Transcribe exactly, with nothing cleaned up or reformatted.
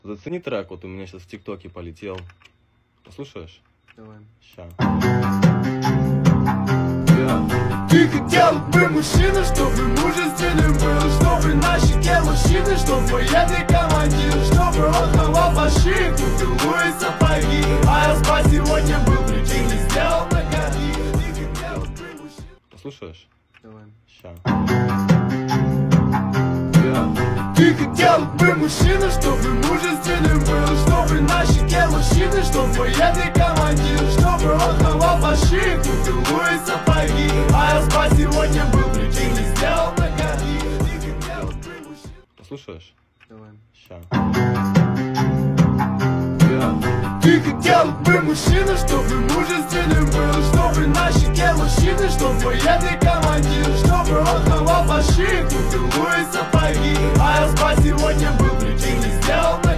Зацени трек, вот у меня сейчас в ТикТоке полетел. Послушаешь? Давай. Ща. Ты хотел бы мужчина, чтобы мужественным был, чтобы на щеке мужчины, чтобы военный командир, чтобы он хавал фаши, купил Луи сапоги, а я спать сегодня был, прикинь, не сделал на гони. Ты хотел бы мужчина. Послушаешь? Давай. Ща. Ты хотел бы мужчина, чтобы мужественным был, чтобы на щеке мужчины, чтобы военный командир, чтобы он хавал фаши, купил Луи сапоги, а я спать сегодня был, прикинь, не сделал на гони. Ты хотел бы мужчина. Послушаешь? Давай. Ща. Ты хотел бы мужчина, чтобы мужественным был, чтобы на щеке мужчины, чтобы военный командир, чтобы он хавал фаши, купил Луи сапоги, а я спать сегодня был, прикинь, не сделал на